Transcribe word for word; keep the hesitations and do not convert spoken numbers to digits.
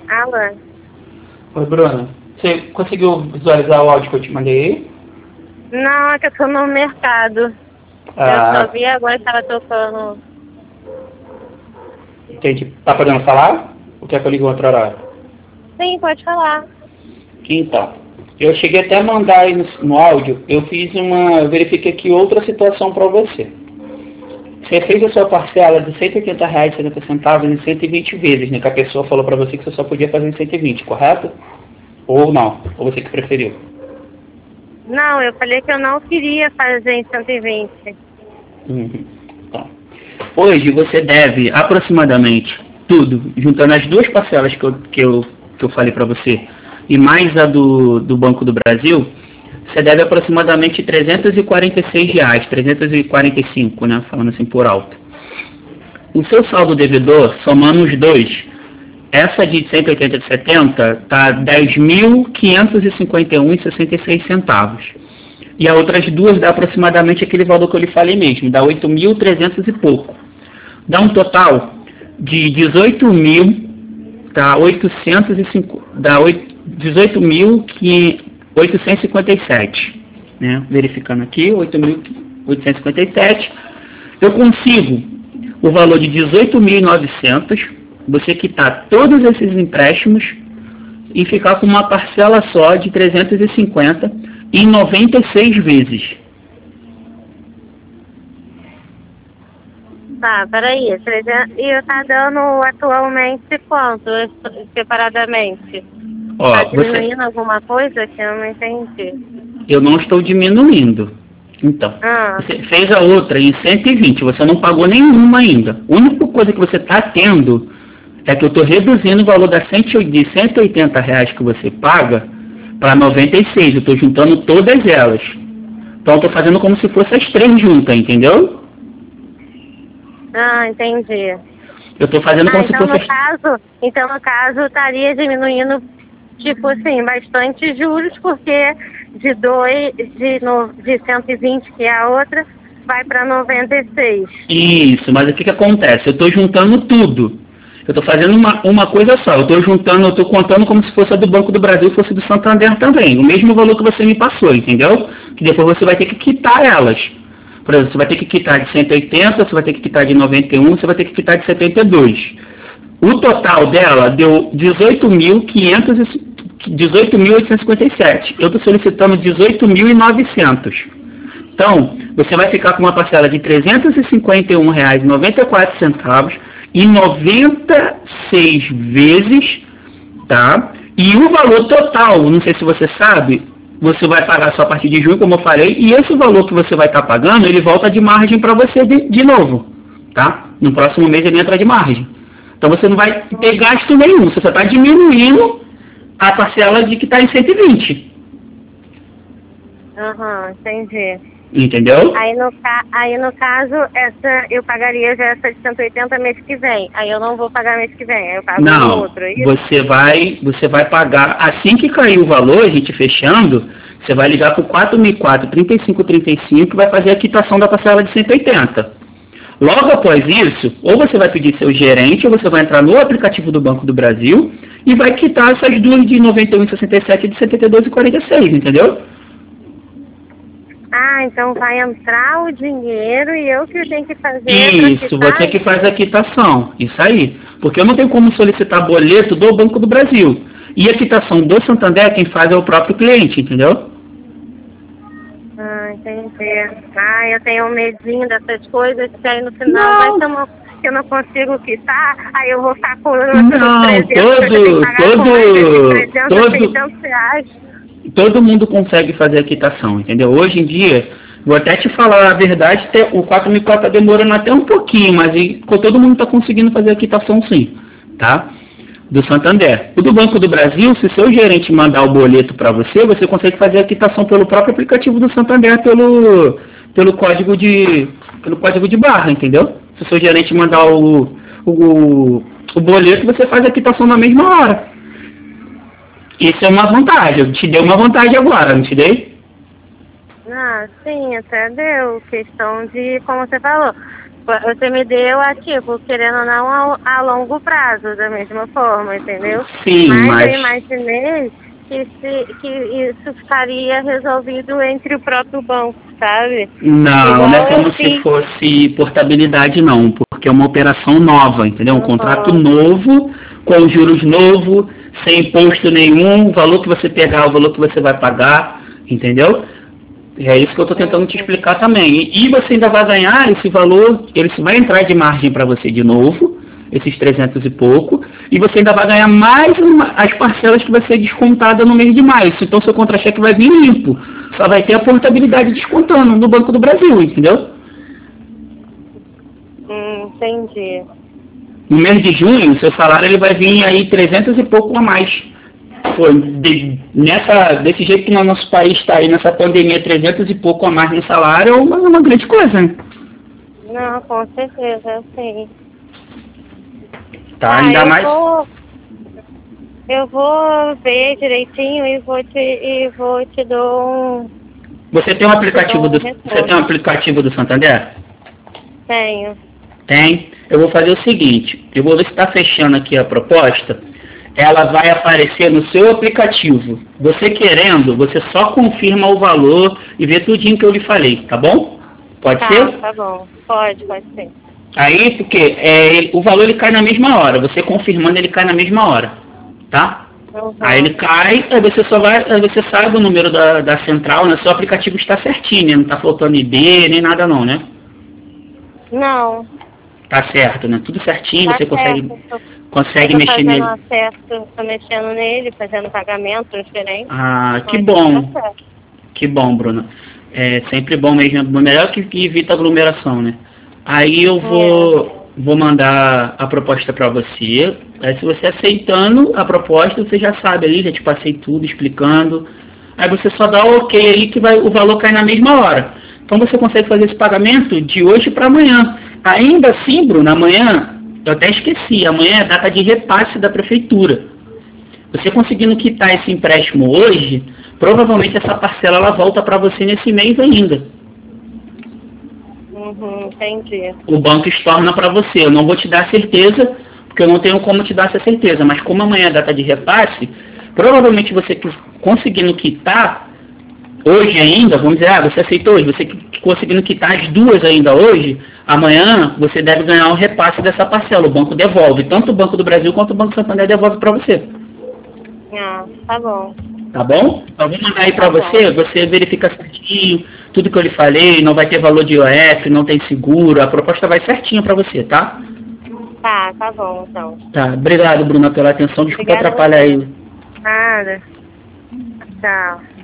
Alô? Oi, Bruna. Você conseguiu visualizar o áudio que eu te mandei aí? Não, é que eu tô no mercado. Ah, Eu só vi agora que tava tocando. entendi. Tá podendo falar? Ou quer que eu ligue outra hora? Sim, pode falar. Então, eu cheguei até a mandar aí no, no áudio, eu fiz uma, eu verifiquei aqui outra situação para você. Você fez a sua parcela de cento e oitenta reais e setenta centavos em cento e vinte vezes, né? Que a pessoa falou para você que você só podia fazer em cento e vinte, correto? Ou não? Ou você que preferiu? Não, eu falei que eu não queria fazer em cento e vinte. Uhum. Então, hoje você deve aproximadamente tudo, juntando as duas parcelas que eu, que eu, que eu falei para você, e mais a do, do Banco do Brasil, você deve aproximadamente trezentos e quarenta e seis reais, trezentos e quarenta e cinco, né, falando assim por alto. O seu saldo devedor, somando os dois, essa de cento e oitenta e setenta está dez mil quinhentos e cinquenta e um reais e sessenta e seis centavos. E as outras duas dá aproximadamente aquele valor que eu lhe falei mesmo, dá oito mil e trezentos e pouco. Dá um total de dezoito mil, tá, oitocentos e cinco, dá dezoito mil oitocentos e cinquenta e sete, né? Verificando aqui, oito mil oitocentos e cinquenta e sete. Eu consigo o valor de dezoito mil e novecentos, você quitar todos esses empréstimos e ficar com uma parcela só de trezentos e cinquenta em noventa e seis vezes. Tá, peraí. E eu tá dando atualmente quanto, separadamente? Ó, Tá diminuindo você, alguma coisa que eu não entendi? eu não estou diminuindo. Então, Ah, você fez a outra em cento e vinte, você não pagou nenhuma ainda. A única coisa que você está tendo é que eu estou reduzindo o valor das cento e oitenta reais que você paga para noventa e seis. Eu estou juntando todas elas. Então, eu estou fazendo como se fosse as três juntas, entendeu? ah, entendi. Eu estou fazendo Ah, como então se fosse no as... caso, então no caso estaria diminuindo, tipo assim, bastante juros, porque de dois, de, no, de cento e vinte, que é a outra, vai para noventa e seis. Isso, mas o que, que acontece? Eu estou juntando tudo. Eu estou fazendo uma, uma coisa só. Eu estou juntando, eu estou contando como se fosse a do Banco do Brasil e fosse do Santander também. O mesmo valor que você me passou, entendeu? Que depois você vai ter que quitar elas. Por exemplo, você vai ter que quitar de cento e oitenta, você vai ter que quitar de noventa e um, você vai ter que quitar de setenta e dois. O total dela deu dezoito mil oitocentos e cinquenta e sete. Eu estou solicitando dezoito mil e novecentos. Então, você vai ficar com uma parcela de trezentos e cinquenta e um reais e noventa e quatro centavos em noventa e seis vezes, tá? E o valor total, não sei se você sabe, você vai pagar só a partir de junho, como eu falei, e esse valor que você vai estar pagando, ele volta de margem para você de, de novo, tá? No próximo mês ele entra de margem. Então você não vai ter gasto nenhum, você só está diminuindo a parcela de que está em cento e vinte. Aham, entendi. Entendeu? Aí no, aí no caso, essa eu pagaria já essa de cento e oitenta mês que vem. Aí eu não vou pagar mês que vem, aí eu pago no Não, outro, é isso? você vai, você vai pagar, assim que cair o valor, a gente fechando, você vai ligar para o quatro mil e quatro, trinta e cinco trinta e cinco e vai fazer a quitação da parcela de cento e oitenta. Logo após isso, ou você vai pedir seu gerente, ou você vai entrar no aplicativo do Banco do Brasil e vai quitar essas duas de noventa e um e sessenta e sete e de setenta e dois e quarenta e seis, entendeu? Ah, então vai entrar o dinheiro e eu que tenho que fazer. Isso, você que faz a quitação, isso aí. Porque eu não tenho como solicitar boleto do Banco do Brasil. E a quitação do Santander, quem faz é o próprio cliente, entendeu? Ah, entendi. Ah, eu tenho um medinho dessas coisas, que aí no final Não. vai ser uma que eu não consigo quitar, aí eu vou ficar com Não, todo, todo, todo, reais. todo mundo consegue fazer a quitação, entendeu? Hoje em dia, vou até te falar a verdade, o quatro mil e quatro está demorando até um pouquinho, mas todo mundo está conseguindo fazer a quitação sim, tá? Do Santander. O do Banco do Brasil, se seu gerente mandar o boleto para você, você consegue fazer a quitação pelo próprio aplicativo do Santander, pelo, pelo, código, de, pelo código de barra, entendeu? Se o seu gerente mandar o, o, o boleto, você faz a quitação na mesma hora. Isso é uma vantagem. Eu te dei uma vantagem agora, não te dei? Ah, sim, até deu. Questão de, como você falou, você me deu a, tipo, querendo ou não, a, a longo prazo, da mesma forma, entendeu? Sim, mas... mas... eu imaginei que, se, que isso ficaria resolvido entre o próprio banco, sabe? Não, Igual não é como eu se fiz. fosse portabilidade não, porque é uma operação nova, entendeu? Um contrato Uhum. novo, com juros novo, sem imposto nenhum, o valor que você pegar, o valor que você vai pagar, entendeu? É isso que eu estou tentando te Uhum. explicar também. E você ainda vai ganhar esse valor, ele vai entrar de margem para você de novo, esses trezentos e pouco, e você ainda vai ganhar mais uma, as parcelas que vai ser descontada no mês de maio. Então seu contra-cheque vai vir limpo. Só vai ter a portabilidade descontando no Banco do Brasil, entendeu? Hum, entendi. No mês de junho, seu salário ele vai vir aí trezentos e pouco a mais. Pô, de, nessa, desse jeito que o nosso país está aí, nessa pandemia, trezentos e pouco a mais no salário é uma, uma grande coisa, né? Não, com certeza, sim. Tá, Ah, ainda eu mais... vou... Eu vou ver direitinho e vou te, e vou te dar um... Você tem um Te aplicativo dou um do, você tem um retorno. aplicativo do Santander? Tenho. Tem. Eu vou fazer o seguinte, eu vou ver se está fechando aqui a proposta. Ela vai aparecer no seu aplicativo. Você querendo, você só confirma o valor e vê tudinho que eu lhe falei, tá bom? Pode Tá, ser? tá bom. Pode, pode ser. Aí, porque é, ele- o valor ele cai na mesma hora. Você confirmando, ele cai na mesma hora, tá? Uhum. Aí ele cai, aí você só vai, aí você sabe o número da, da central, né? Seu aplicativo está certinho, né? Não está faltando I D, nem nada não, né? Não, Tá certo, né? Tudo certinho, tá você consegue, certo. Eu tô, eu consegue tô mexer fazendo nele. acesso, tô mexendo nele, fazendo pagamento diferente. Ah, que Mas bom, tá certo. que bom, Bruna. É sempre bom mesmo, melhor que, que evita aglomeração, né? Aí eu É. vou, vou mandar a proposta para você. Aí se você aceitando a proposta, você já sabe ali, já te passei tudo explicando. Aí você só dá o ok aí que vai, o valor cai na mesma hora. Então você consegue fazer esse pagamento de hoje para amanhã. Ainda assim, Bruna, amanhã, eu até esqueci, amanhã é a data de repasse da prefeitura. Você conseguindo quitar esse empréstimo hoje, provavelmente essa parcela ela volta para você nesse mês ainda. Uhum, entendi. O banco estorna para você. Eu não vou te dar certeza, porque eu não tenho como te dar essa certeza. Mas como amanhã é a data de repasse, provavelmente você conseguindo quitar hoje ainda, vamos dizer, ah, você aceitou hoje, você conseguindo quitar as duas ainda hoje, amanhã você deve ganhar um repasse dessa parcela. O banco devolve. Tanto o Banco do Brasil quanto o Banco Santander devolve para você. Ah, tá bom. Tá bom? Então vou mandar aí Tá para bom. você, você verifica certinho, tudo que eu lhe falei, não vai ter valor de I O F, não tem seguro, a proposta vai certinho para você, tá? Tá, tá bom, então. Tá, obrigado, Bruna, pela atenção, desculpa Obrigada a atrapalhar você. aí. Nada. Tchau.